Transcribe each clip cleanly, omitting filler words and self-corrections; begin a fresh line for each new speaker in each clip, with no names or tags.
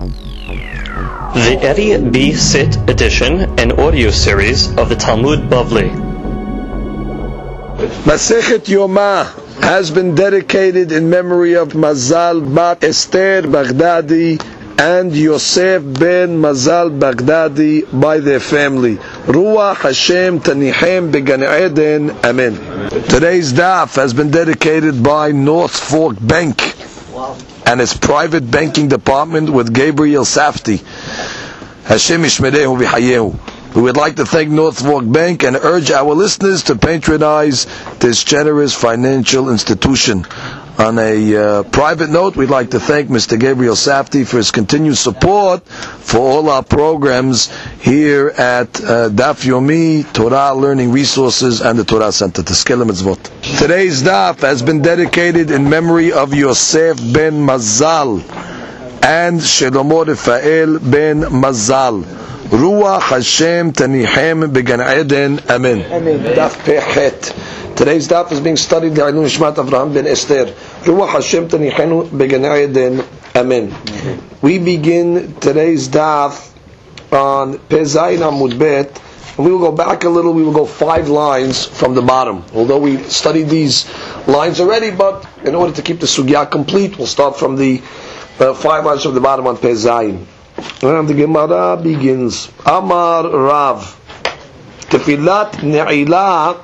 The Eddie B. Sit edition and audio series of the Talmud Bavli.
Masechet Yoma has been dedicated in memory of Mazal Bat Esther Baghdadi and Yosef ben Mazal Baghdadi by their family. Ruach Hashem Tanihem Began Eden. Amen. Today's daf has been dedicated by North Fork Bank and its private banking department with Gabriel Safti. Hashem Yishmerehu V'Hayehu. We would like to thank North Fork Bank and urge our listeners to patronize this generous financial institution. On a private note, we'd like to thank Mr. Gabriel Safti for his continued support for all our programs here at Daf Yomi, Torah Learning Resources, and the Torah Center. Teskelem Mitzvot. Today's daf has been dedicated in memory of Yosef ben Mazal and Shlomo Rafael ben Mazal. Ruach Hashem Tanihem Began Eden. Amen. Daf Pechet. Today's daf is being studied by Le'ilui Nishmat Avraham ben Esther. Ruach Hashem Tanichenu Began Eden. Amen. We begin today's daf on Pezayin Amud Bet, and we will go back a little. We will go 5 lines from the bottom. Although we studied these lines already, but in order to keep the sugya complete, we'll start from the 5 lines from the bottom on Pezayin. And the Gemara begins. Amar Rav Tefilat Ne'ilah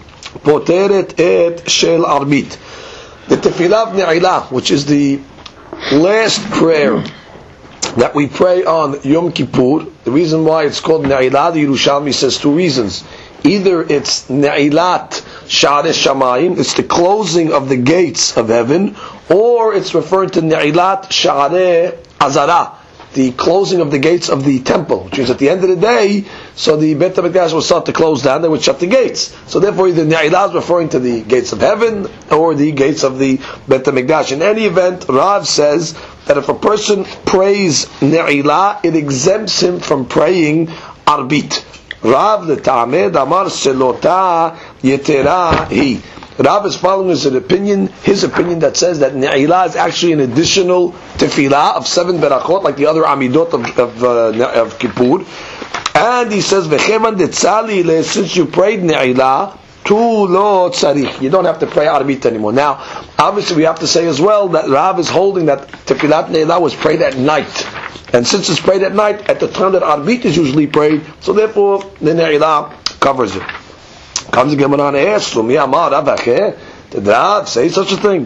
Poteret et shel arbit. The Tefillah of Ne'ilah, which is the last prayer that we pray on Yom Kippur, the reason why it's called Ne'ilah, the Yerushalmi says 2 reasons. Either it's Ne'ilat Sha'arei Shamayim, it's the closing of the gates of heaven, or it's referring to Ne'ilat Sha'arei Azara, the closing of the gates of the temple, which means at the end of the day, so the Beit HaMikdash will start to close down, they would shut the gates. So therefore the Ne'ilah is referring to the gates of heaven or the gates of the Beit HaMikdash. In any event, Rav says that if a person prays Ne'ilah, it exempts him from praying Arbit. Rav the Ta'amed Amar Shelota Yetera Hi. Rav is following his opinion that says that Ne'ilah is actually an additional tefillah of 7 berachot, like the other amidot of Kippur. And he says, V'cheman detzali, since you prayed Ne'ilah, tu lo tzarich. You don't have to pray Arbit anymore. Now, obviously we have to say as well that Rav is holding that tefillat Ne'ilah was prayed at night. And since it's prayed at night, at the time that Arbit is usually prayed, so therefore the Ne'ilah covers it. Comes the Gemara and asks him, did Rav say such a thing?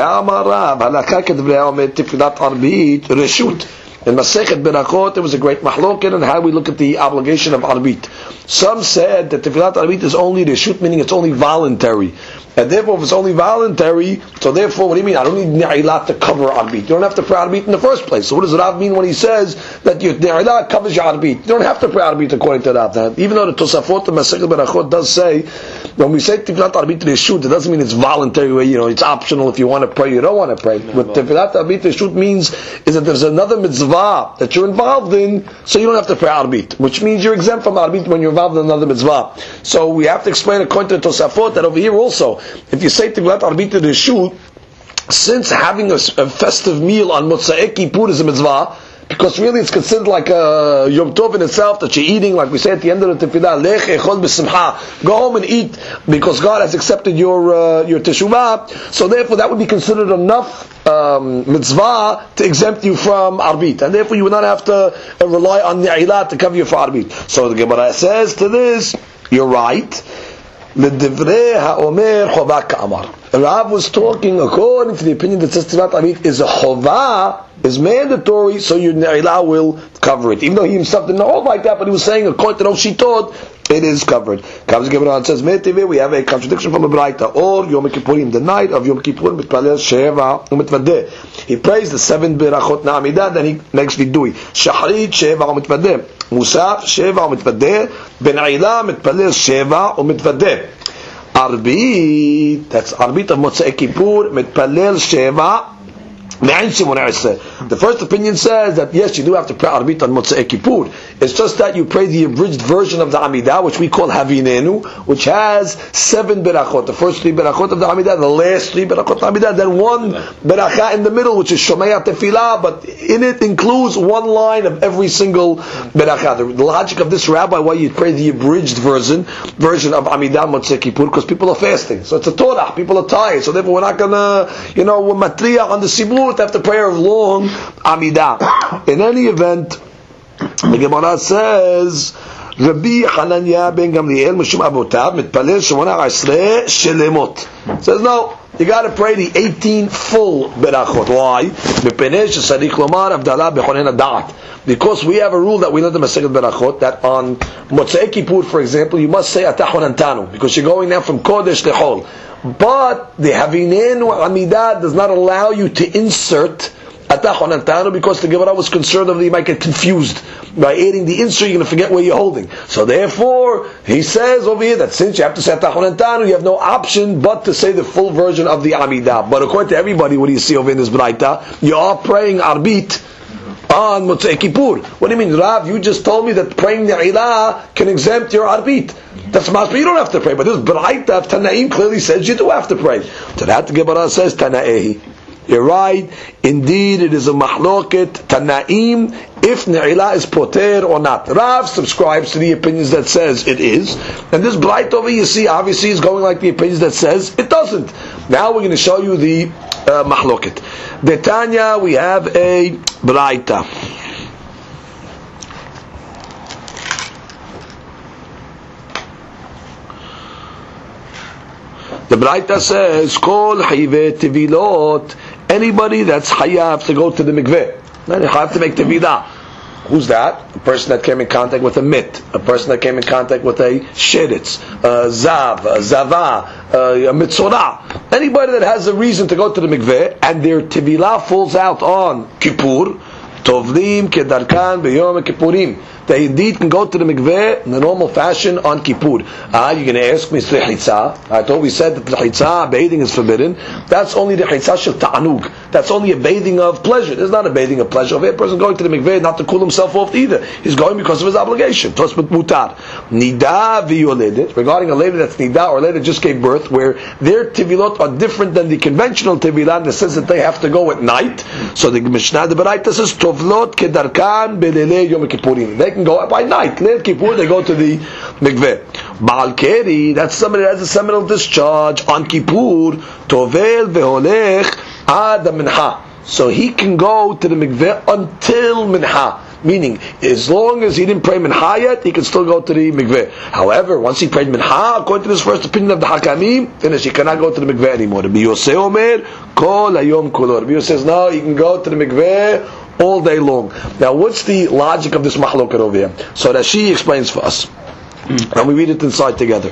In Masechet Berachot, there was a great mahloket on how we look at the obligation of Arbit. Some said that Tefillat Arbit is only Reshut, meaning it's only voluntary. And therefore, if it's only voluntary, so therefore, what do you mean? I don't need Ne'ilah to cover Arbit. You don't have to pray Arbit in the first place. So what does Rav mean when he says that your Ne'ilah covers your Arbit? You don't have to pray Arbit according to Rav. Even though the Tosafot, the Masechet Berachot does say, when we say Tefillat Arbit Reshut, it doesn't mean it's voluntary, it's optional if you want to pray, you don't want to pray. What Tefillat Arbit Reshut means is that there's another mitzvah that you're involved in, so you don't have to pray Arbit, which means you're exempt from Arbit when you're involved in another mitzvah. So we have to explain according to the Tosafot that over here also, if you say Tefillat Arbit Reshut, since having a festive meal on Motzei Kippur is a mitzvah, because really it's considered like a Yom Tov in itself, that you're eating, like we say at the end of the Tefillah, Lech echol b'simcha, go home and eat, because God has accepted your teshuvah, so therefore that would be considered enough mitzvah to exempt you from Arbit, and therefore you would not have to rely on Ne'ilah to cover you for Arbit. So the Gemara says to this, you're right, Rav was talking according to the opinion that says Tefillat Arbit is a chovah, is mandatory, so your Ne'ilah will cover it. Even though he himself didn't hold like that, but he was saying according to those she taught, it is covered. Comes the Gemara and says, we have a contradiction from a Braita. Or Yom Kippurim, the night of Yom Kippur, mitpalel sheva u'mitvadeh. He prays the 7 berachot na'amidah, then he makes vidui. Shachrit sheva u'mitvadeh. Musaf sheva u'mitvadeh. Ben'ilah mitpalel sheva u'mitvadeh. Arbit, that's Arbit of Motzei Kippur, mitpalel sheva The first opinion says that yes, you do have to pray Arbit on Motzei Kippur. It's just that you pray the abridged version of the Amidah, which we call Havinenu, which has 7 berachot. The first 3 berachot of the Amidah, the last 3 berachot of the Amidah, then 1 berachah in the middle, which is Shomei Tefillah, but in it includes 1 line of every single berachah. The logic of this rabbi, why you pray the abridged version of Amidah Motzei Kippur, because people are fasting. So it's a Torah. People are tired. So therefore we're not gonna, we're matriya on the Sibur to have to pray a long Amidah. In any event, the Gemara says, Rabbi Hananya ben Gamliel Mishum Abotav mitpalel Shemona Esrei Shelemot. Says no, you got to pray the 18 full berachot. Why? Because we have a rule that we learned in Masechet Berachot that on Motzei Kippur, for example, you must say Atah Honantanu because you're going now from Kodesh to Chol. But the Havinenu Amidah does not allow you to insert Atah Honantanu because the Gemara was concerned that you might get confused by adding the insert. You're going to forget where you're holding. So therefore, he says over here that since you have to say Atah Honantanu, you have no option but to say the full version of the Amidah. But according to everybody, what do you see over in this Braita? You are praying Arbit on Motzei Kippur. What do you mean, Rav? You just told me that praying Ne'ilah can exempt your Arbit. That's must be you don't have to pray. But this Braita of Tanaim clearly says you do have to pray. So that the Gemara says Tana'ehi. You're right. Indeed, it is a mahloket Tanaim if Ne'ilah is poter or not. Rav subscribes to the opinions that says it is, and this Braita over you see obviously is going like the opinions that says it doesn't. Now we're going to show you the mahloket. The Tanya, we have a Braita. The Braita says, Kol Hayve Tevilot, anybody that's Hayav to go to the mikveh. Then you have to make Tevilah. Who's that? A person that came in contact with a mit, a person that came in contact with a sheretz, a zav, a zava, a mitzorah. Anybody that has a reason to go to the mikveh and their Tevilah falls out on Kippur, Tovlim kedarkan b'yom kippurim. They indeed can go to the mikveh in the normal fashion on Kippur. You're going to ask me, Rechitza? I thought we said that Rechitza, bathing is forbidden. That's only the Rechitza shel ta'anug. That's only a bathing of pleasure. There's not a bathing of pleasure. A person going to the mikveh not to cool himself off either. He's going because of his obligation. Tosfot mutar. Nida v'yoledet. Regarding a lady that's nida or a lady that just gave birth, where their tevilot are different than the conventional tevilah in the sense that they have to go at night. So the Mishnah, the Baraita says, Tovlot kedarkan belele yom kippurim. They can go by night. Leil Kippur, they go to the mikveh. Baal Keri, that's somebody that has a seminal discharge on Kippur. Tovel veholech ad minha. So he can go to the mikveh until minha. Meaning, as long as he didn't pray minha yet, he can still go to the mikveh. However, once he prayed minha, according to this first opinion of the Hakamim, finish, he cannot go to the mikveh anymore. Rabbi Yosef Omer, kol hayom kolo. Rabbi Yosef says, no, he can go to the mikveh all day long. Now, what's the logic of this mahloket over here? So Rashi explains for us, and we read it inside together.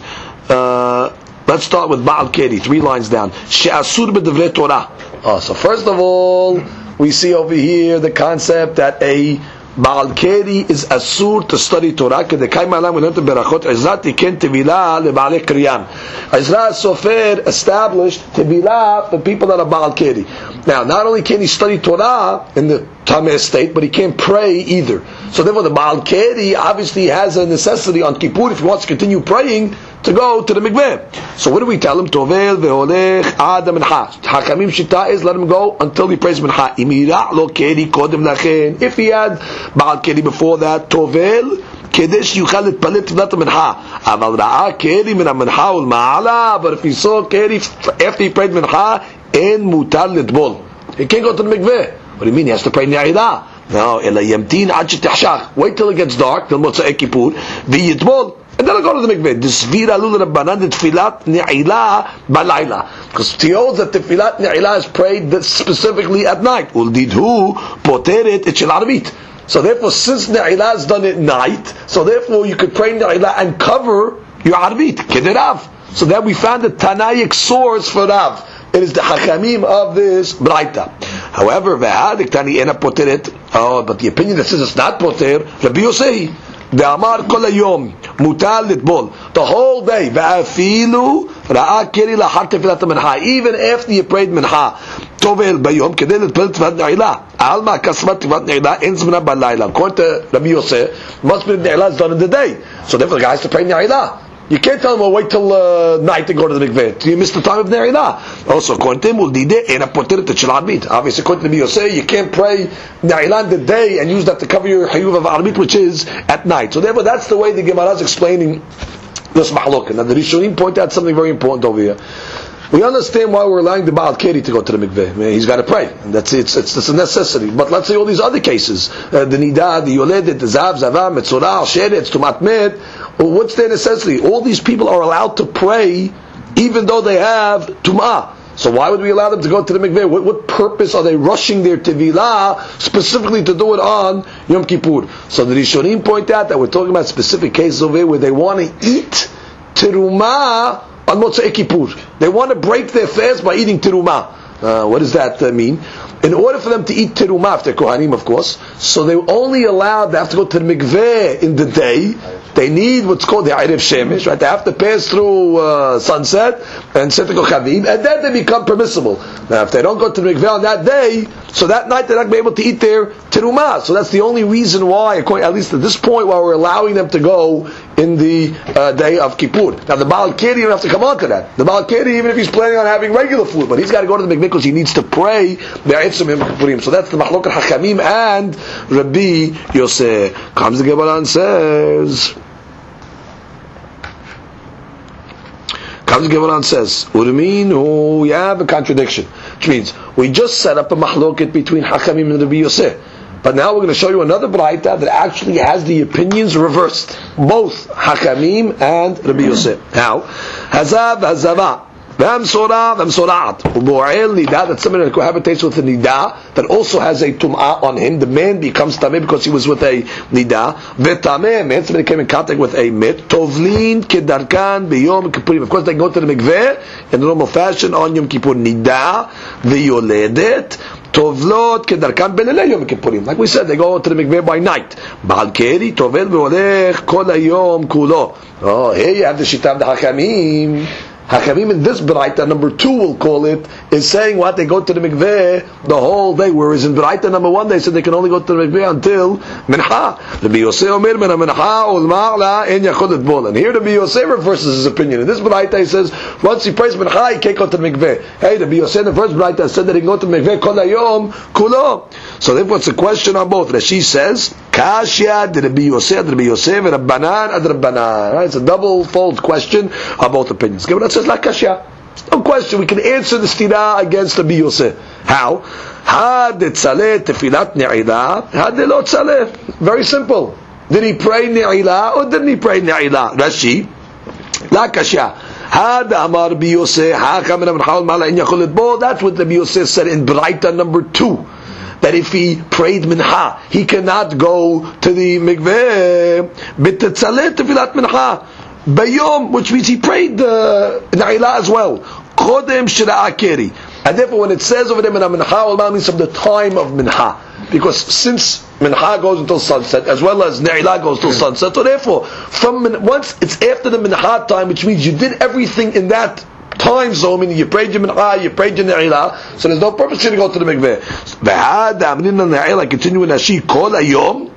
Let's start with Baal Keri, 3 lines down. She'asur b'devrei Torah. So first of all, we see over here the concept that a Baal Keri is asur to study Torah. Kedekay ma'alam we learned in Berachot. Ezrat tiken tevilah leBaalei Kriyan. Ezra Sofer established tevilah for people that are Baal Keri. Now, not only can he study Torah in the Tameh state, but he can't pray either. So therefore, the Baal Keri obviously has a necessity on Kippur if he wants to continue praying to go to the mikveh. So what do we tell him? Tovel veholech ad mincha. Hakamim shita is let him go until he prays mincha. Imira lo keri kodem lachen. If he had Baal Keri before that, tovel kedesh yuchal etpalet tefillat mincha. Aval ra'a keri min mincha ul ma'ala. But if he saw keri after he prayed mincha, en mutar litbol. He can't go to the mikveh. What do you mean? He has to pray Ne'ilah. No, ela yamtin ad shetachshach. Wait till it gets dark, till Motzei Kippur, v'yitbol. And then I'll go to the mikveh. Disvira lul rabbanan tefillat Ne'ilah balayla. Because he holds that tefillat Ne'ilah is prayed specifically at night. Uldidhu poteret et shel arbit. So therefore, since Ne'ilah is done at night, so therefore you could pray Ne'ilah and cover your arbit. Kederav. So then we found the Tanaic source for Rav. It is the Hakamim of this Braita. However, but the opinion that says it's not poter, Rabbi Yosei, the Amar kol hayom mutal litbol, the whole day, ve'afilu ra'a keri lahar tefilat mincha, even after you prayed mincha, Tovel bayom kedei l'tpel tefillat ne'ilah. Alma kasmat tefillat ne'ilah en zmana balayla. According to Rabbi Yosef, must be ne'ilah is done in the day. So therefore the guy has to pray ne'ilah. You can't tell him, well, wait till night to go to the mikveh. You miss the time of ne'ilah. Also, according to him, obviously, according to Rabbi Yosef, you can't pray ne'ilah in the day and use that to cover your hayuv of arbit, which is at night. So therefore, that's the way the Gemara is explaining this mahluk. Now the Rishonim point out something very important over here. We understand why we're allowing the Baal Keri to go to the mikveh. I mean, he's got to pray, and that's a necessity. But let's say all these other cases, the Nidah, the Yoledet, the Zav, Zavah, Metzorah, Sheretz, Tumat Med, well, what's their necessity? All these people are allowed to pray even though they have Tum'ah. So why would we allow them to go to the mikveh? What purpose are they rushing their tevilah specifically to do it on Yom Kippur? So the Rishonim point out that we're talking about specific cases over here where they want to eat terumah on Motzei Kippur. They want to break their fast by eating terumah. What does that mean? In order for them to eat terumah, if they're kohanim, of course, so they're only allowed, they have to go to the mikveh in the day. They need what's called the Erev Shemesh, right? They have to pass through sunset and Sefer Kochavim, and then they become permissible. Now, if they don't go to the mikveh on that day, so that night they're not going to be able to eat their terumah. So that's the only reason why, at least at this point, why we're allowing them to go in the day of Kippur. Now, the Baal Keri, you don't have to come on to that. The Baal Keri, even if he's planning on having regular food, but he's got to go to the mikveh because he needs to pray the Eitzim Yom Kippurim. So that's the Mahlok al-Hachamim and Rabbi Yosef. Comes the Gemara and says, what do you mean? Oh, you have a contradiction. Which means, we just set up a mahloket between Hachamim and Rabbi Yosef. But now we're going to show you another braita that actually has the opinions reversed. Both Hachamim and Rabbi Yosef. How? Hazav, hazava. V'hamsorah, v'hamsora'at. U'bo'el nidah, that someone cohabitates with a nidah, that also has a tum'ah on him. The man becomes tameh because he was with a nidah. V'tameh, man, somebody came in contact with a mit. Tovlin kedarkan b'yom kippurim. Of course, they go to the mikveh in the normal fashion on Yom Kippur. Nidah, v'yoledet, tovlot kedarkan belelei Yom Kippurim. Like we said, they go to the mikveh by night. Baal Keri, tovel v'olech kol hayom kulo. Oh, here you have the shita of the Hachamim. Hachamim in this Beraita, number 2 we'll call it, is saying what? They go to the mikveh the whole day, whereas in Beraita number 1 they said they can only go to the mikveh until Mincha. Rabbi Yosef Omer min Mincha ulma'la en yachol etbol. And here Rabbi Yosef reverses his opinion. In this Beraita he says, once he prays Mincha, he can't go to the mikveh. Hey, Rabbi Yosef in the first Beraita said that he can go to the mikveh kol hayom kulo. So therefore it's a question on both. Rashi says, Kashya de Rabbi Yosef, and Rabbanan ad Rabbanan. Right? It's a double-fold question on both opinions. That says la Kashya. No question. We can answer the stira against Rabbi Yosef. How? Had tzaleh tefilat ne'ilah, had lo tzaleh. Very simple. Did he pray ne'ilah or didn't he pray ne'ilah? Rashi, la Kashya. Had amar Rabbi Yosef, ha'acham min amrchal mala in yachol etbo. That's what Rabbi Yosef said in Beraita number 2. That if he prayed mincha, he cannot go to the mikveh. B'tetzaleh tefilat mincha bayom, which means he prayed na'ilah as well. Kodem shira'ah keri. And therefore, when it says over there mincha, it means from the time of mincha, because since mincha goes until sunset, as well as na'ilah goes until sunset, so therefore, once it's after the mincha time, which means you did everything in that time zone, meaning you prayed your mincha, you prayed your ne'ilah, so there's no purpose to go to the mikveh. V'had amrin ne'ilah, continuing Rashi, kol hayom,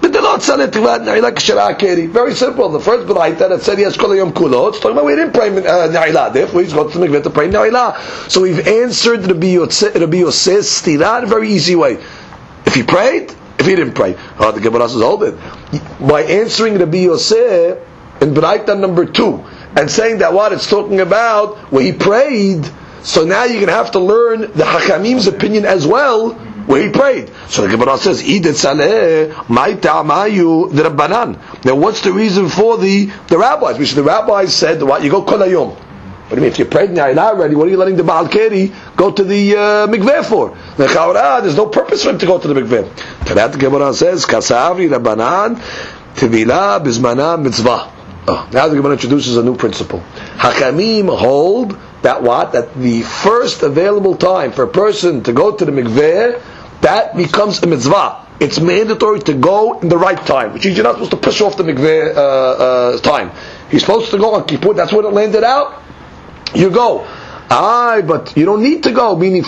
very simple. The first beraita that said he has kol hayom kulo, it's talking about we didn't pray ne'ilah, therefore he's going to the mikveh to pray ne'ilah. So we've answered Rabbi Yosef's stira in a very easy way. If he prayed, if he didn't pray. Oh, the Gemara says, hold it. By answering Rabbi Yosef in beraita number 2, and saying that what it's talking about, where he prayed, so now you're going to have to learn the Hachamim's opinion as well, where he prayed. So the Gemara says, Idet Saleh, Mai Ta'amayu, the Rabbanan. Now what's the reason for the rabbis? Which the rabbis said, what? You go Kol Hayom. What do you mean? If you prayed Ne'ilah already, what are you letting the Baal Keri go to the mikveh for? There's no purpose for him to go to the mikveh. To that the Gemara says, Kasavri Rabbanan, Tevilah Bizmana Mitzvah. Now the Gemara introduces a new principle. Hachamim hold that what? That the first available time for a person to go to the mikveh, that becomes a mitzvah. It's mandatory to go in the right time, which means you're not supposed to push off the mikveh time. You're supposed to go on Kippur. That's when it landed out. You go. But you don't need to go, meaning from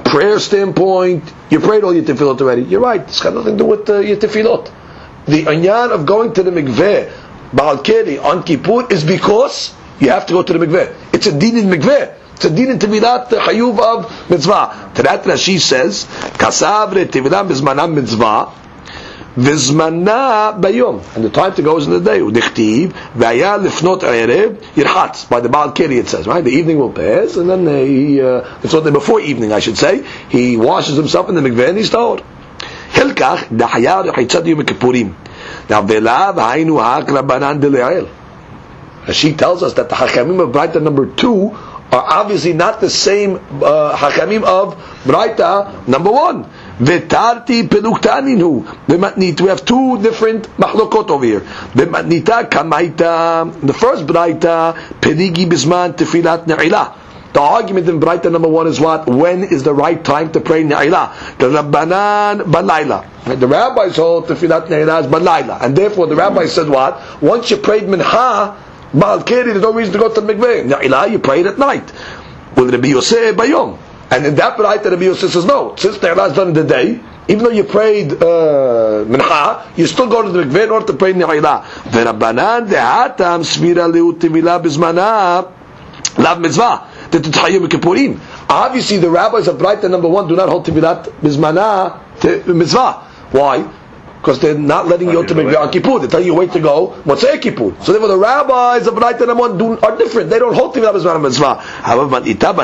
prayer standpoint, you prayed all your tefillot already. You're right. It's got nothing to do with your tefillot. The anyan of going to the mikveh, Baal Keri, on Kippur, is because you have to go to the mikveh. It's a din in mikveh. It's a din in tevilat hayuv of mitzvah. To that Rashi says, Kasavre tevilah bizmanam mitzvah, vizmana bayom. And the time to go is in the day. Udichtiv, v'aya lifnot erev, yirchatz. By the Baal Keri it says, right? The evening will pass, and then before evening I should say, he washes himself in the mikveh and he's told. Hilkach, dahaya rechitzat yom kippurim. Now, v'elav hainu ha'ak rabbanan d'le'el. She tells us that the Hakamim of Braita number 2 are obviously not the same Hakamim of Braita number 1. V'tarti peluktaninu. We have two different machlokot over here. B'matnita kamaita. The first Braita, peligi bisman tefilat ne'ilah. The argument in Braita number 1 is what? When is the right time to pray Ne'ilah? The Rabbanan Balayla. The rabbis hold Tefilat Ne'ilah is Balayla. And therefore the rabbi said what? Once you prayed Mincha, Baal Keri, there's no reason to go to the mikveh. Ne'ilah, you pray it at night. Will Rabbi Yosef Bayom? And in that Braita, Rabbi Yosef says no. Since Ne'ilah is done in the day, even though you prayed Mincha, you still go to the mikveh in order to pray Ne'ilah. The Rabbanan Dehatam Svira Leut Tevilah Bizmana Lav Mitzvah. Obviously, the rabbis of Braita number 1 do not hold Tevilat Bizmana Mitzvah. Why? Because they're not letting you go to Mikveh on Kippur. They tell you wait to go Motzei Kippur. So therefore, the rabbis of Braita number 1 are different. They don't hold Tevilat Bizmana Mitzvah. However,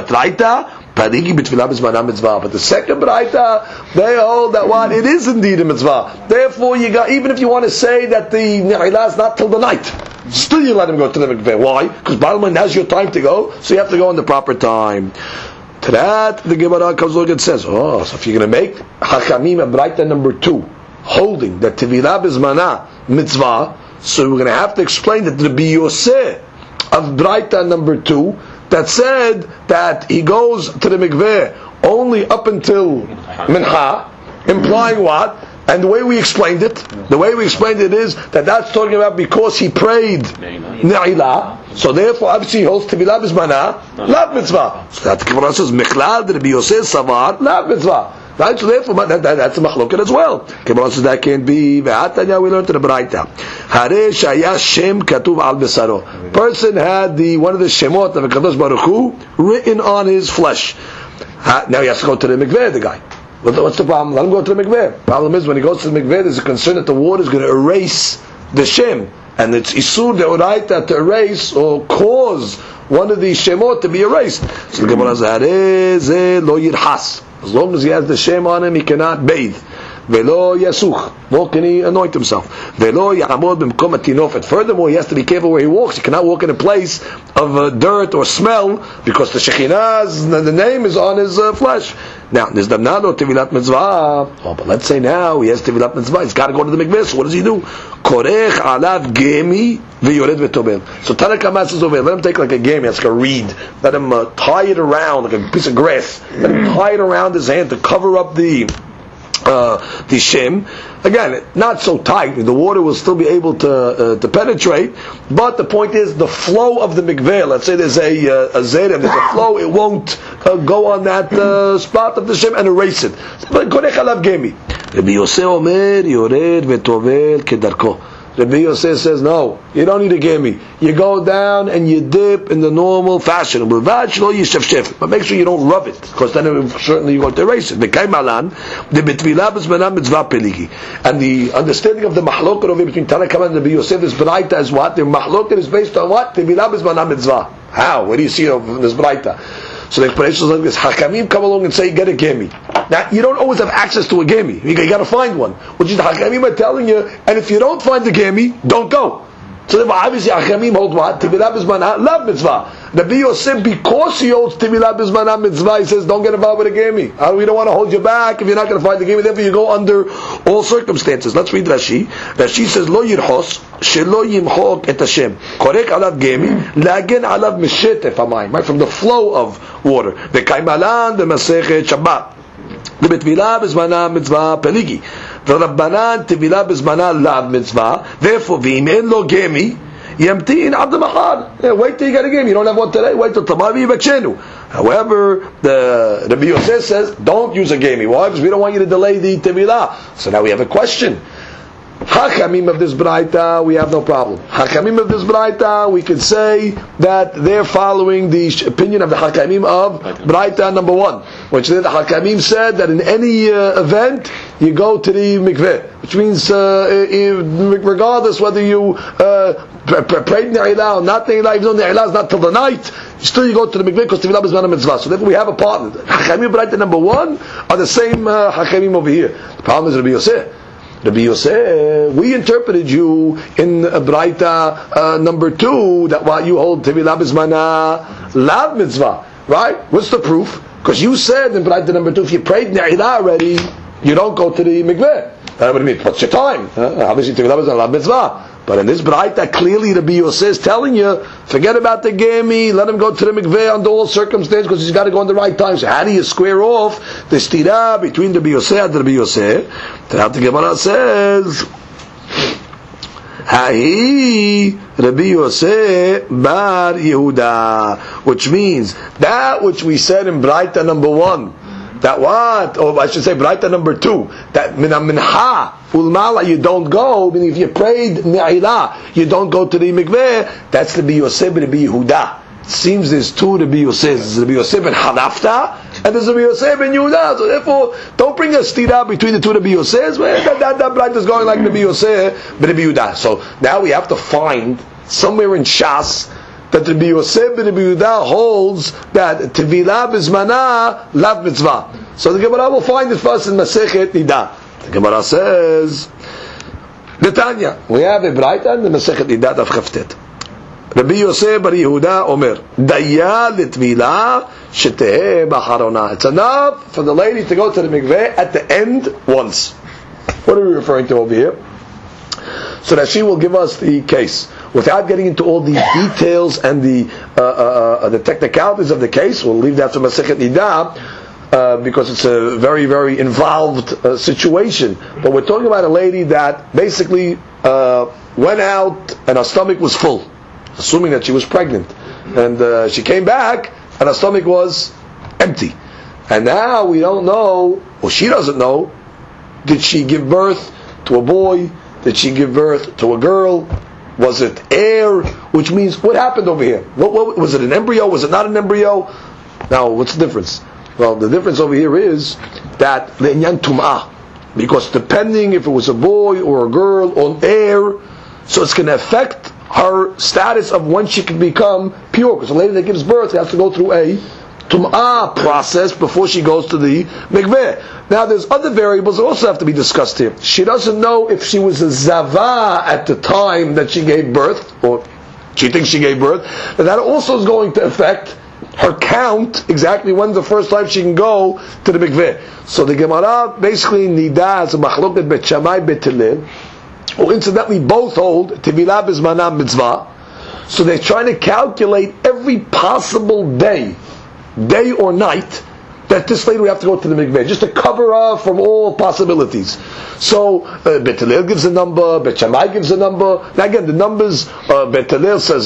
but the second Braita, they hold that what? It is indeed a mitzvah. Therefore, you got, even if you want to say that the Ne'ilah is not till the night, still you let him go to the mikveh. Why? Because Balman has your time to go, so you have to go in the proper time. To that, the Gemara comes along and says, so if you're going to make Hakamim a Braita number 2, holding that Tevilah Bizmana mitzvah, so we're going to have to explain that the Rabbi Yosef of Braita number 2, that said that he goes to the mikveh only up until Mincha, implying what? And the way we explained it is that that's talking about because he prayed Ne'ilah, so therefore obviously he holds Tevilah Bizmana, Lav Mitzvah. So that the Gemara says, Mechlal Rabbi Yosef Savar, Lav Mitzvah. Right? So therefore that's a machloket as well. Gemara says that can't be. Ve'atanya, we learned to the Braita. Hare Shaya Shem Katuv Al Besaro. Person had one of the Shemot of HaKadosh Baruch Hu written on his flesh. Now he has to go to the mikveh, the guy. What's the problem? Let him go to the mikveh. Problem is when he goes to the mikveh, there's a concern that the water is going to erase the Shem. And it's Isur Deoraita to erase or cause one of these Shemot to be erased. So the Gemara says, Lo Yirhas. As long as he has the Shem on him, he cannot bathe. Velo Yasuch. Nor can he anoint himself. Velo Ya'amod B'mkom Atinofet. Furthermore, he has to be careful where he walks. He cannot walk in a place of dirt or smell because the Shekhinah's, the name is on his flesh. Now, there's Damnado Tevilat Mitzvah. But let's say now he has Tevilat Mitzvah. He's got to go to the mikveh. So what does he do? Korech alav gemi v'yored v'tobel. So Tanakh says over here, let him take like a gemi, that's like a reed. Let him tie it around like a piece of grass. Let him tie it around his hand to cover up the Shem. Again, not so tight. The water will still be able to penetrate. But the point is, the flow of the mikveh. Let's say there's a zerem, there's a flow. It won't go on that spot of the Shem and erase it. But korech alav gemi. Rabbi Yosef Omer yored v'tovel kedarko. Rabbi Yosef says, no, you don't need a gemi. You go down and you dip in the normal fashion. But make sure you don't rub it, because then certainly you're going to erase it. And the understanding of the mahloket over between Tanakh and Rabbi Yosef is Braita is what? The mahloket is based on what? How? Where do you see it in this Braita? So the explanation is like this: Hakamim come along and say, get a gemi. Now, you don't always have access to a gemi. You got to find one. Which is the Hakamim are telling you, and if you don't find the gemi, don't go. So therefore, obviously, Hakamim hold what? Tevilah Bizmana, Lav Mitzvah. Rabbi Yosef, because he holds Tevilah Bizmana Mitzvah, he says, don't get involved with a gemi. We don't want to hold you back if you're not going to find the gemi. Therefore, you go under all circumstances. Let's read Rashi. Rashi says, Lo Yirchos, Shelo Yimchok et Hashem. Korek alav gemi, lagen alav mishetef hamayim. Right, from the flow of water. V'kaimalan v'masechet Shabbat. V'betvilah Bizmana Mitzvah Peligi. V'rabbanan Tevilah Bizmana Lav Mitzvah. Therefore, v'im en lo gemi, Yamtiin Abd Mahar. Wait till you get a game. You don't have one today. Wait till tomorrow. Yivakshenu. However, the Rabbi Yosef says, don't use a gemi. Why? Because we don't want you to delay the tevilah. So now we have a question. Hakamim of this braita, we have no problem. Hakamim of this braita, we could say that they're following the opinion of the Hakamim of braita number 1, which the Hakamim said that in any event you go to the mikveh, which means regardless whether you prayed Ne'ilah or not Ne'ilah, even though Ne'ilah is not till the night, still you go to the mikveh because Tevilah is mana mitzvah. So therefore we have a partner. Hakamim braita number 1 are the same Hakamim over here. The problem is Rabbi Yosef. Rabbi Yosef, we interpreted you in Braita number 2 that what you hold Tevilah Bizmana Lav Mitzvah, right? What's the proof? Because you said in Braita number 2, if you prayed Ne'ilah already, you don't go to the mikveh. What do you mean? What's your time? Obviously Tevilah Bizmana Lav Mitzvah. But in this Braita, clearly Rabbi Yosef is telling you, forget about the gemi, let him go to the mikveh under all circumstances because he's got to go in the right time. So how do you square off the stira between Rabbi Yosef and Rabbi Yosef? The Gemara says, Hahi Rabbi Yosef bar Yehuda, which means that which we said in Braita number 1, that what? Or I should say Braita number 2, that minha ulmala you don't go, meaning if you prayed Ne'ilah, you don't go to the mikveh, that's Rabbi Yosef and Rabbi Yehuda. Seems there's 2 Rabbi Yosef. There's Rabbi Yosef and Hanafta, and there's Rabbi Yosef and Yehuda. So therefore, don't bring a stira between the 2 Rabbi Yosefs. That Braita is going like Rabbi Yosef and Rabbi Yehuda. So now we have to find somewhere in Shas that Rabbi Yosef and Rabbi Yehuda holds that Tevilah Bizmana Lav Mitzvah. So the Gemara will find it first in Masechet Nida. The Gemara says, Netanya, we have a Braita in the Masechet Nida of Chaftet. Rabbi Yosef bar Yehuda Omer, Daya Litvilah Sheteh B'Harona. It's enough for the lady to go to the mikveh at the end once. What are we referring to over here? So that she will give us the case. Without getting into all the details and the technicalities of the case, we'll leave that to Masechet Nida, because it's a very, very involved situation. But we're talking about a lady that basically went out and her stomach was full, assuming that she was pregnant. And she came back and her stomach was empty. And now we don't know, or she doesn't know, did she give birth to a boy? Did she give birth to a girl? Was it air? Which means, what happened over here? What was it, an embryo? Was it not an embryo? Now, what's the difference? Well, the difference over here is that le'inyan tum'ah, because depending if it was a boy or a girl on air, so it's going to affect her status of when she can become pure. Because a lady that gives birth has to go through a tum'ah process before she goes to the mikveh. Now there's other variables that also have to be discussed here. She doesn't know if she was a zava at the time that she gave birth, or she thinks she gave birth, and that also is going to affect her count, exactly when's the first time she can go to the mikveh. So the Gemara basically nida as a machloket bet Shammai bet Hillel, who incidentally both hold Tevilah Bizmana mitzvah. So they're trying to calculate every possible day or night that this lady will have to go to the mikveh, just to cover her from all possibilities. So Bet Hillel gives a number, Bet Shammai gives a number. Now again, the numbers, Bet Hillel says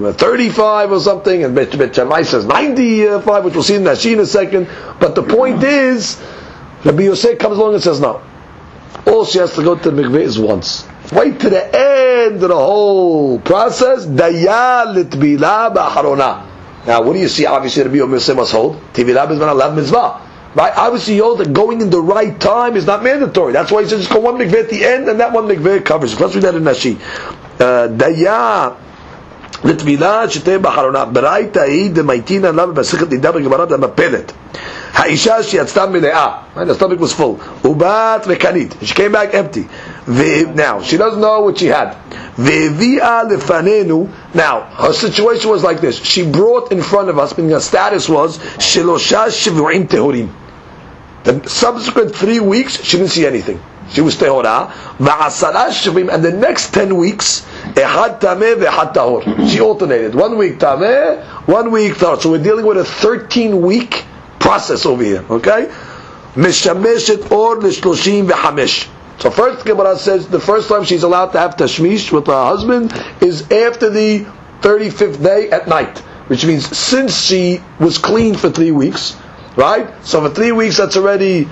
35 or something, and Bet Shammai says 95, which we'll see in Nashi in a second. But the point is, Rabbi Yosef comes along and says, no, all she has to go to the mikveh is once. Wait to the end of the whole process. Daya litbilah b'harona. Now, what do you see? Obviously, Rabbi Yosef must hold Tevilah Bizmana Lav Mitzvah. Right? Obviously, you hold that going in the right time is not mandatory. That's why he says just go one mikveh at the end, and that one mikveh covers it. Let's read that in Nashi. Daya litbilah sheteh b'harona. B'raita hi demaitina lav b'sichet nida b'gemara d'mapelet. Ha'isha sheyatzta mile'ah. Right? The stomach was full. Ubat rekanit. She came back empty. Now, she doesn't know what she had. Now, her situation was like this. She brought in front of us, meaning her status was Shilosha Shivurim Tehorim. The subsequent 3 weeks, she didn't see anything. She was Tehorah. And the next 10 weeks, Ehad Tameh ve'Ehad Tahor. She alternated. 1 week Tameh, 1 week Tahor. So we're dealing with a 13-week process over here. Okay? Meshameshet or l'shloshim ve'hamesh. So first Gemara says the first time she's allowed to have tashmish with her husband is after the 35th day at night. which means since she was clean for 3 weeks, right? So for 3 weeks, that's already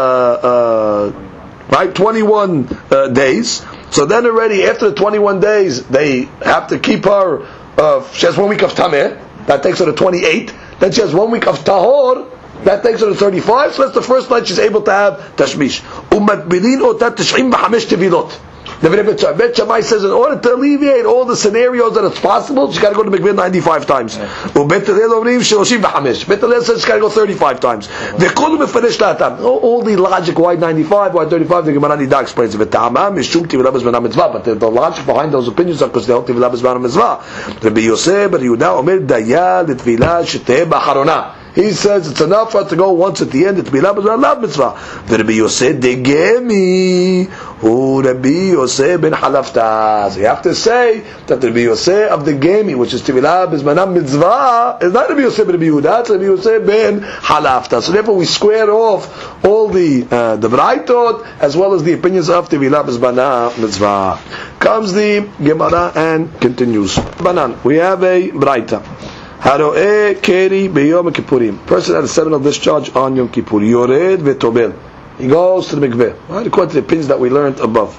right 21 days. So then already after the 21 days, they have to keep her. She has 1 week of tameh, that takes her to 28. Then she has 1 week of tahor, that takes her to 35. So that's the first night she's able to have tashmish. Umatbilin otat 95 tevilot. The Bet Shammai says in order to alleviate all the scenarios that it's possible, she's got to go to mikveh 95 times. Bet Hillel says she's got to go 35 times. All the logic, why 95, why 35, the Gemara Nida explains it. But the logic behind those opinions are because they hold Tevilah b'zman mitzvah. Rabbi Yosef bar Yehuda omer daya l'tvilah sheteh b'acharona. He says it's enough for her to go once at the end. It's Tevilah b'zman lav mitzvah. Rabbi Yosef degemi hu Rabbi Yosef ben halafta. So you have to say that Rabbi Yosef of the Gemi, which is Tevilah b'zman mitzvah, is not Rabbi Yosef ben Rabbi Yehuda. It's Rabbi Yosef ben halafta. So therefore we square off all the Vraitot as well as the opinions of Tevilah b'zman mitzvah. Comes the Gemara and continues. Banan, we have a Braita. Haro'eh keri b'yom kippurim. Person had a seminal discharge on Yom Kippur. Yored v'tobel. He goes to the mikveh. Right, according to the opinions that we learned above.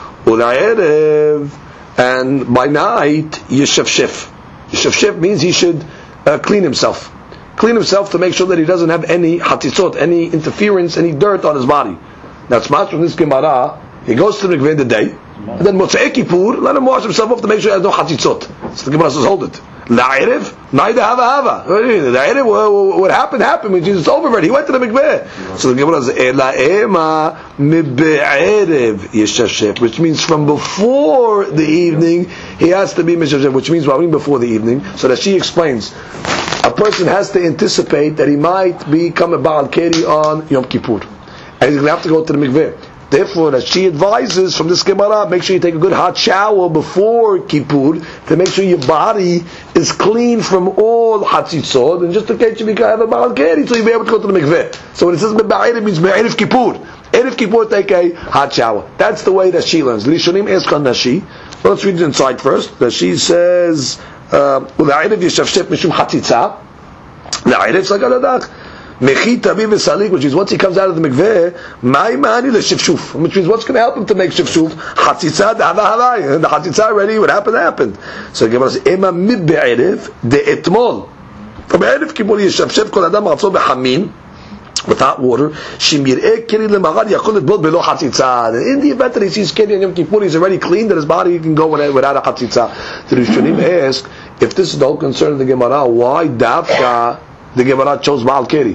Ula'erev, and by night yeshafshef. Yeshafshef means he should clean himself. Clean himself to make sure that he doesn't have any hatitzot, any interference, any dirt on his body. That's much from this Gemara. He goes to the mikveh in the day, and then Motzei Kippur, let him wash himself off to make sure he has no hatitzot. So the Gemara says, hold it. La'erev, neither hava. La'erev, what happened, which is it's over already. He went to the mikveh. So the Gemara says, Ela'ema mibe'erev yeshashef, which means from before the evening, he has to be mishashef, which means before the evening. So that she explains, a person has to anticipate that he might become a Baal Keri on Yom Kippur. And he's going to have to go to the mikveh. Therefore, that she advises from this Gemara, make sure you take a good hot shower before Kippur to make sure your body is clean from all hatzitzot, and just in case you have a Baal Keri, so you'll be able to go to the mikveh. So when it says Me'ba'erev, it means Me'erev Kippur. Erev Kippur, take a hot shower. That's the way that she learns. Rishonim ask on Nashi. Well, let's read it inside first. That she says, Ula'erev yeshafshef mishum hatzitza. La'erev sagaladach. Mechita v'salik, which is once he comes out of the mikveh, ma'imani l'shifshuf, which means what's going to help him to make shifshuf? Chatzitza d'hava, and the chatzitza already, what happened. So the Gemara says, ema mibbe'erev de'etmol. From erev kippur yeshafshef kol adam rafso b'hamin, with hot water. Shimir'eh keri l'magad yakol etbol below chatzitza. In the event that he sees keri on Yom Kippur, he's already clean, that his body can go without a chatzitza. The Rishonim ask, if this is the whole concern of the Gemara, why davka the Gemara chose Baal Keri?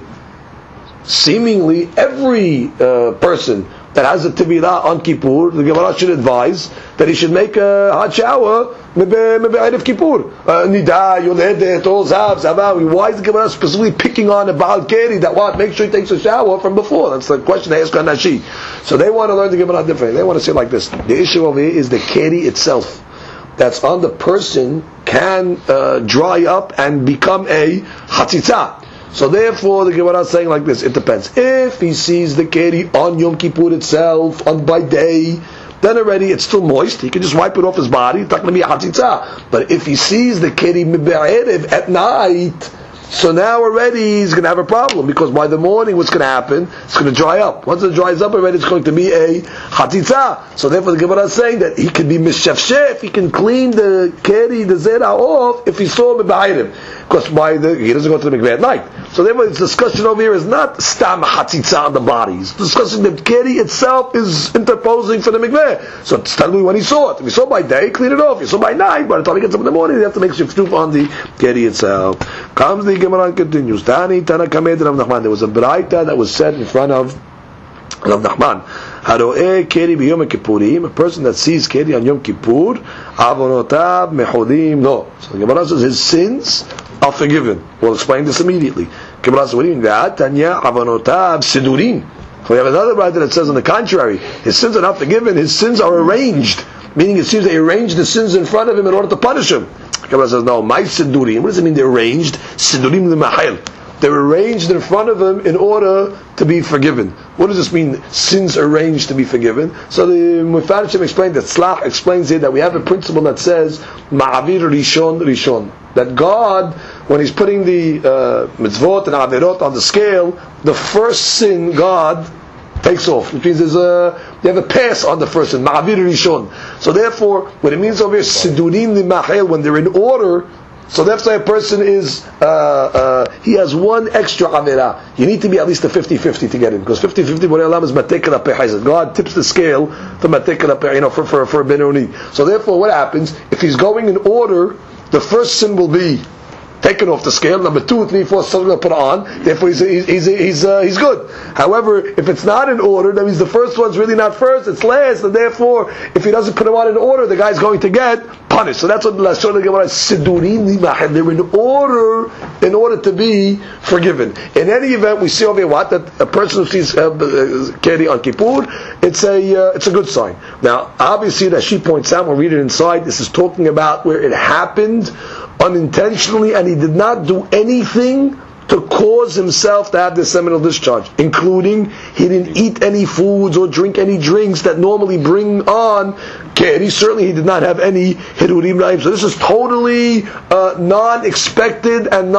Seemingly every person that has a Tevilah on Kippur, the Gemara should advise that he should make a hot shower Me'erev Kippur. Nida, Yoledet, all Zav, Zavawi. Why is the Gemara specifically picking on a Baal Keri that what? Make sure he takes a shower from before. That's the question they ask on Nashi. So they want to learn the Gemara differently. They want to say it like this. The issue over here is the Keri itself that's on the person can dry up and become a Hatzitza. So therefore, the Gemara is saying like this: it depends. If he sees the keri on Yom Kippur itself, on by day, then already it's still moist. He can just wipe it off his body. It's not going to be a hatzitza. But if he sees the keri mibe'erev at night, so now already he's going to have a problem, because by the morning what's going to happen? It's going to dry up. Once it dries up already, it's going to be a hatzitza. So therefore, the Gemara is saying that he can be mishafshef. He can clean the keri, the zera off if he saw mibe'erev. Because he doesn't go to the mikveh at night. So therefore, the discussion over here is not stam hatzitza on the body. It's discussing that keri itself is interposing for the mikveh. So it's telling me when he saw it. If he saw by day, clean it off. If he saw by night, by the time he gets up in the morning, you have to make shifshuf on the keri itself. Comes the Gemara and continues. Tani Tana Kamed Rav Nachman. There was a braita that was said in front of Rav Nachman. Haro'eh keri b'yom kippurim. A person that sees keri on Yom Kippur, avonotav mechodim lo. So the Gemara says his sins are forgiven. We'll explain this immediately. Gemara says, what do you mean that? Tanya avonotav sidurim. We have another writer that says on the contrary, his sins are not forgiven, his sins are arranged. Meaning it seems they arranged the sins in front of him in order to punish him. Gemara says, no, my sidurim. What does it mean they're arranged? Sidurim l'mahil. They're arranged in front of him in order to be forgiven. What does this mean? Sins arranged to be forgiven. So the Mefarshim explained that Slach explains here that we have a principle that says Ma'avir Rishon Rishon. that God, when He's putting the mitzvot and averot on the scale, the first sin God takes off, which means they have a pass on the first sin, ma'avir rishon. So therefore, what it means over here, sidurim limachel, when they're in order, so that's why a person is, he has one extra avera. You need to be at least a 50-50 to get in, because 50-50 Borei Olam is matekela pehayzat. God tips the scale for matekela peh, for benoni. So therefore, what happens if he's going in order? The first sin will be taken off the scale. Number 2, 3, 4, something to put on. Therefore, he's good. However, if it's not in order, that means the first one's really not first; it's last. And therefore, if he doesn't put them on in order, the guy's going to get punished. So that's what the Lashon of the Gemara is. Sidurim limachel. They're in order to be forgiven. In any event, we see over here what that a person who sees Keri on Kippur, it's a good sign. Now, obviously, as she points out, we'll read it inside. This is talking about where it happened unintentionally, and he did not do anything to cause himself to have this seminal discharge, including he didn't eat any foods or drink any drinks that normally bring on Keri. Certainly he did not have any hirurim ra'im. So this is totally non-expected and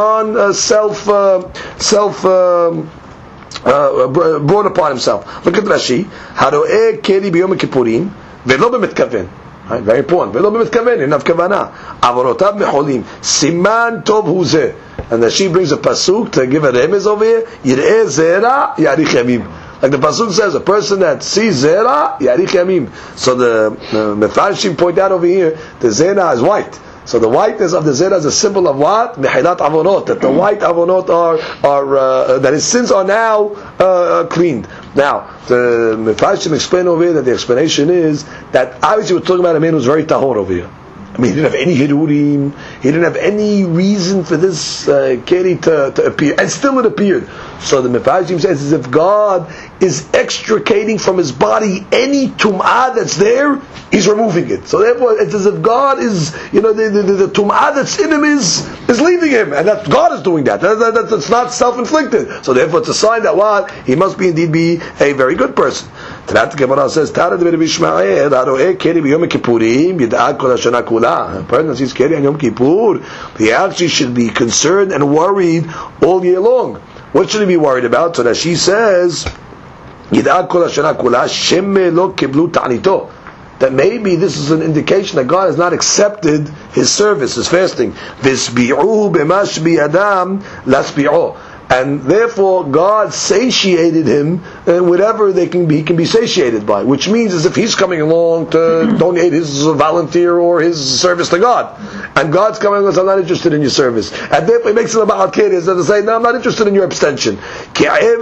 brought upon himself. Look at Rashi. Haro'eh Keri b'yom kippurim ve'lo b'mitkaven. Right, very important. ולא במתכוון, אין כוונה. עוונותיו מחולים. סימן טוב הוא זה. And then she brings a pasuk to give a remez over here. יראה זרע, יאריך ימים. Like the pasuk says, a person that sees zera, יאריך ימים. So the Mefarshim point out over here, the zera is white. So the whiteness of the zera is a symbol of what? Mehilat avonot. That the white avonot are that his sins are now cleaned. Now, the Mefarshim explain over here that the explanation is that obviously we're talking about a man who's very tahor over here. I mean, he didn't have any hirurim, he didn't have any reason for this Keri to appear, and still it appeared. So the Mefarshim says as if God is extricating from his body any tum'ah that's there, he's removing it. So therefore, it's as if God is, the tum'ah that's in him is leaving him, and that God is doing that. That's not self-inflicted. So therefore, it's a sign that what? He must indeed be a very good person. That the Gemara says, Tara de Bishmael, Haro'eh Keri b'yom kippurim, yid'ad kol hashana kula. A person that sees Keri on Yom Kippur, he actually should be concerned and worried all year long. What should he be worried about? So that she says, yid'ad kol hashana kula, shemme lo kiblu ta'nito. That maybe this is an indication that God has not accepted his service, his fasting. Visbi'u b'mash bi'adam lasbi'u. And therefore, God satiated him, and whatever he can be satiated by. Which means as if he's coming along to donate his volunteer or his service to God. And God's coming along and says, I'm not interested in your service. And therefore he makes it about Al-Qadis, and say, no, I'm not interested in your abstention. Like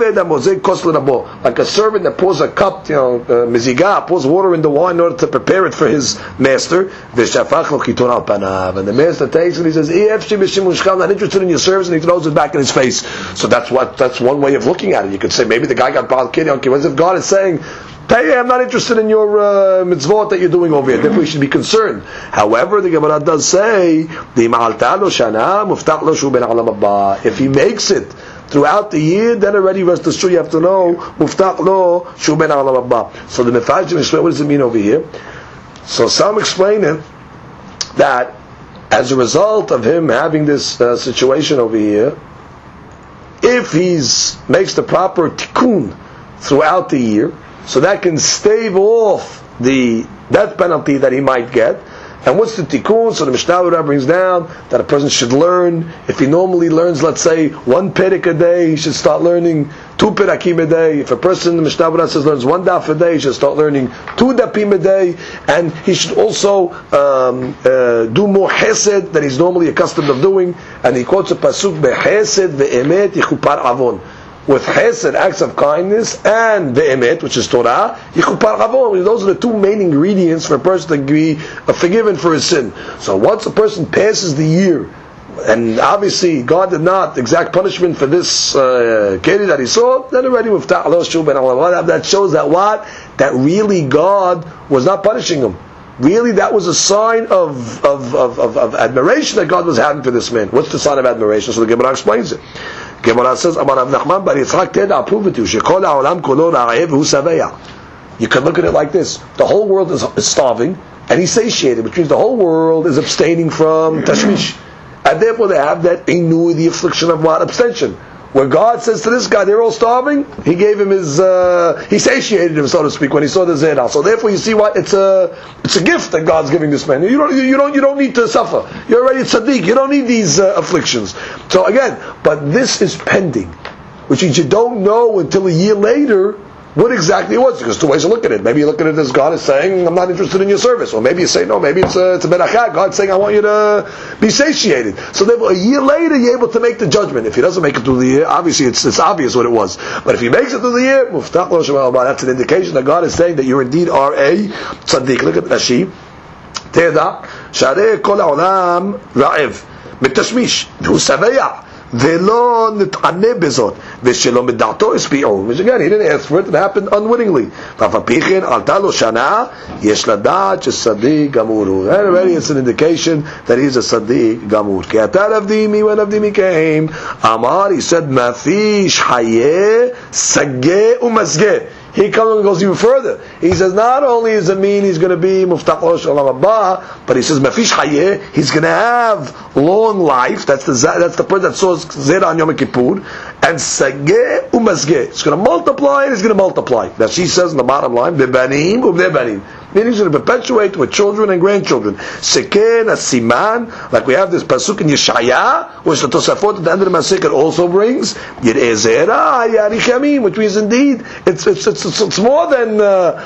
a servant that pours a cup, mizigah, pours water in the wine in order to prepare it for his master. And the master takes it and he says, I'm not interested in your service, and he throws it back in his face. So that's one way of looking at it. You could say maybe the guy got Baal Keri on Kippur. As if God is saying, hey, I'm not interested in your mitzvot that you're doing over here. Therefore, we should be concerned. However, the Gemara does say, if he makes it throughout the year, then already rest assured you have to know, muftaq lo shu ben alam haba. So the Mefarshim explain, what does it mean over here? So some explain it that as a result of him having this situation over here, if he makes the proper tikkun throughout the year, so that can stave off the death penalty that he might get. And what's the tikkun? So the Mishnah brings down that a person should learn. If he normally learns, let's say, 1 perik a day, he should start learning 2 perakim a day. If a person, the Mishnah says, learns 1 daf a day, he should start learning 2 dapim a day. And he should also do more chesed than he's normally accustomed of doing. And he quotes a pasuk, "Bechesed ve'emet yichupar avon." With chesed, acts of kindness, and ve'emet, which is Torah, yichupar avon. Those are the 2 main ingredients for a person to be forgiven for his sin. So once a person passes the year, and obviously God did not exact punishment for this Keri that he saw, then already muftaq lo shu ben alam. That shows that what? That really God was not punishing him. Really, that was a sign of admiration that God was having for this man. What's the sign of admiration? So the Gemara explains it. Gemara says, Amar Rav Nachman bar Yitzchak Teda, I'll prove it to you. Shekol ha'olam kolo ra'ayev hu saveya. You can look at it like this. The whole world is starving, and he's satiated, which means the whole world is abstaining from tashmish. And therefore they have that inui, the affliction of what? Abstention. Where God says to this guy, they're all starving, He gave him his, He satiated him, so to speak, when He saw the zera. So therefore you see what? It's a gift that God's giving this man. You don't need to suffer. You're already a tzaddik. You don't need these afflictions. So again, but this is pending, which means you don't know until a year later what exactly it was. Because two ways to look at it. Maybe you look at it as God is saying, I'm not interested in your service. Or maybe you say, no, maybe it's a berachah. God's saying, I want you to be satiated. So therefore, a year later, you're able to make the judgment. If he doesn't make it through the year, obviously it's obvious what it was. But if he makes it through the year, muftaq lo shema Allah, that's an indication that God is saying that you indeed are a tzaddik. Look at Rashi. Teda, sharei kol ha'olam ra'ev, mitashmish, v'hu saveya. ולא נתענה בזאת ושלא מדעתו השפיעו, which again he didn't ask for it, it happened unwittingly. ואף על פי כן עלתה לו שנה, יש לדעת שצדיק גמור הוא. And already it's an indication that he's a צדיק גמור. כי אתה לבדימי when לבדימי came, אמר, he said, מפיש חיי סגה ומסגה. He comes and goes even further. He says not only does it mean he's going to be muftaq lo shalom haba, but he says mafish hayeh, he's going to have long life. That's the person that saw zera on Yom Kippur, and sageh umazgeh. It's going to multiply and it's going to multiply. That she says in the bottom line, bebanim ubnebanim. Meaning he's going to perpetuate with children and grandchildren. Seken asiman, like we have this pasuk in Yeshaya, which the Tosafot at the end of the Masechet also brings. Yireh zera yarich yamim, which means indeed it's more than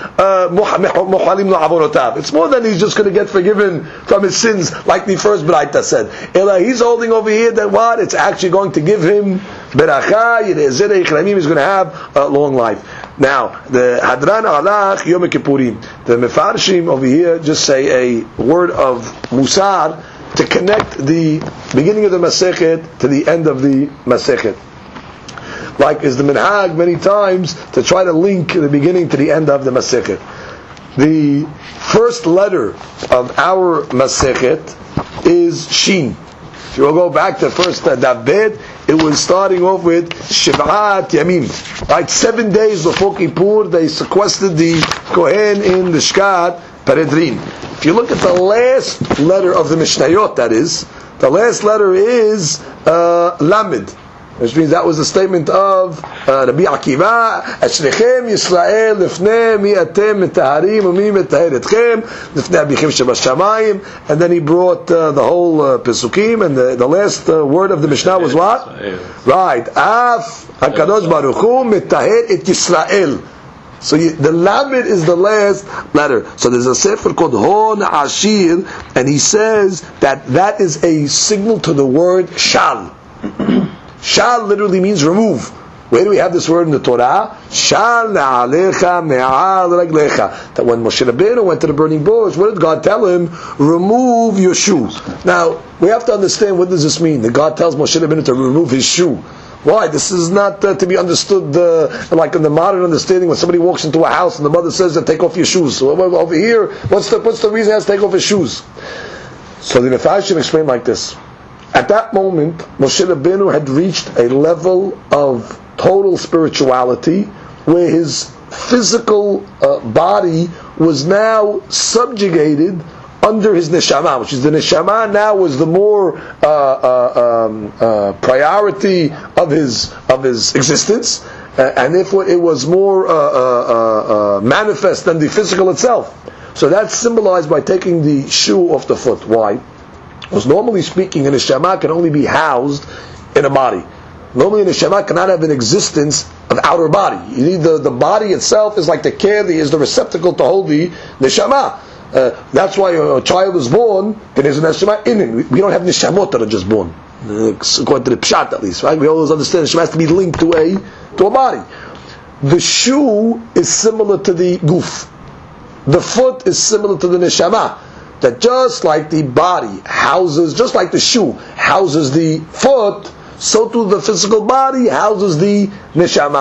mochalim la'avonotav. It's more than he's just going to get forgiven from his sins, like the first Braita said. Ela, he's holding over here that what? It's actually going to give him beracha. Yireh zera yarich yamim is going to have a long life. Now, the Hadran Alach Yom Kippurim, the Mefarshim over here just say a word of Musar to connect the beginning of the Masechet to the end of the Masechet. Like is the Minhag many times to try to link the beginning to the end of the Masechet. The first letter of our Masechet is Shin. If you will go back to first David, it was starting off with Shiv'at Yamim. Right, 7 days before Kippur, they sequestered the Kohen in the Shkat Peredrin. If you look at the last letter of the Mishnayot, that is, the last letter is Lamed, which means that was the statement of Rabbi Akiva, Ashrechem Yisrael lefnei mi atem metaharim umi metaher etchem lefnei abichem shebashamayim, and then he brought the whole Pesukim, and the last word of the Mishnah was what? Right, Af HaKadosh Baruch Hu metaher et Yisrael. So the Lamed is the last letter. So there's a sefer called Hon Ashir, and he says that is a signal to the word Shal. Shal literally means remove. Where do we have this word in the Torah? Shal na'alecha me'al raglecha. That when Moshe Rabbeinu went to the burning bush, what did God tell him? Remove your shoes. Now, we have to understand, what does this mean? That God tells Moshe Rabbeinu to remove his shoe. Why? This is not to be understood like in the modern understanding when somebody walks into a house and the mother says to take off your shoes. So over here, what's the reason he has to take off his shoes? So the Mefarshim explain like this. At that moment, Moshe Rabbeinu had reached a level of total spirituality where his physical body was now subjugated under his neshama, which is the neshama now was the more priority of his existence, and therefore it was more manifest than the physical itself. So that's symbolized by taking the shoe off the foot. Why? Because normally speaking, a neshama can only be housed in a body. Normally a neshama cannot have an existence of outer body. You need the body itself is like the carry, is the receptacle to hold the neshama. That's why a child is born, there is a neshama in it. We don't have neshamot that are just born. According to the pshat at least, right? We always understand neshama has to be linked to a body. The shoe is similar to the goof. The foot is similar to the neshama. That just like the body houses, just like the shoe houses the foot, so too the physical body houses the neshama.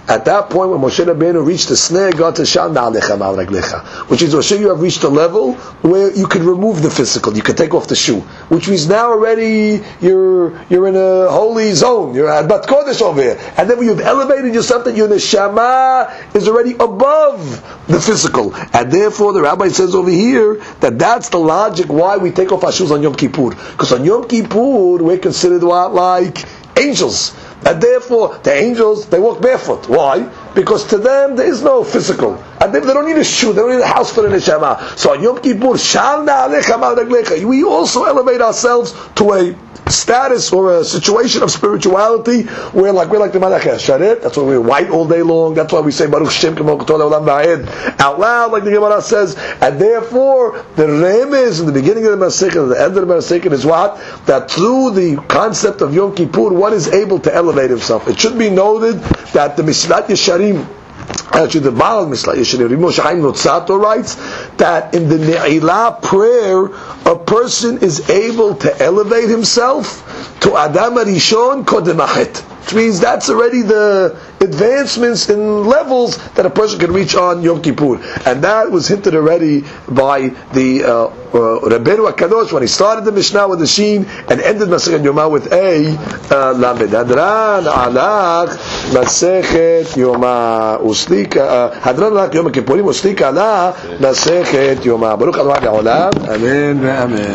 At that point, when Moshe Rabbeinu reached the snare, God says, Shal na'alecha ma'al raglecha, which is, Moshe, you have reached a level where you can remove the physical, you can take off the shoe, which means now already you're in a holy zone, you're at Bat Kodesh over here, and then when you've elevated yourself, that your neshama is already above the physical, and therefore the Rabbi says over here that that's the logic why we take off our shoes on Yom Kippur, because on Yom Kippur we're considered what, like angels. And therefore, the angels, they walk barefoot. Why? Because to them, there is no physical. And they don't need a shoe, they don't need a house for the neshama. So on Yom Kippur, Shal na'alecha ma'al raglecha, we also elevate ourselves to a status or a situation of spirituality where we're like the Malach HaSharet. That's why we're white all day long. That's why we say Baruch Shem K'mo K'tol Olam Va'ed out loud, like the Gemara says. And therefore, the remez in the beginning of the Masechet, at the end of the Masechet, is what? That through the concept of Yom Kippur, one is able to elevate himself. It should be noted that the Misilat Yesharim, actually the Baal Misilat Yesharim, Rabbi Moshe Chaim Notzato writes that in the Ne'ilah prayer, a person is able to elevate himself to Adam Arishon Kodem Achet, which means that's already the advancements in levels that a person can reach on Yom Kippur, and that was hinted already by the Rabbeinu HaKadosh when he started the Mishnah with the Shin and ended Masechet Yomah with a Lamed. Hadran alach Masechet Yomah Uslika Hadran alach Yom Kippurim Uslika ala Masechet Yomah. Baruch Adonai Le'olam. Amen ve'amen.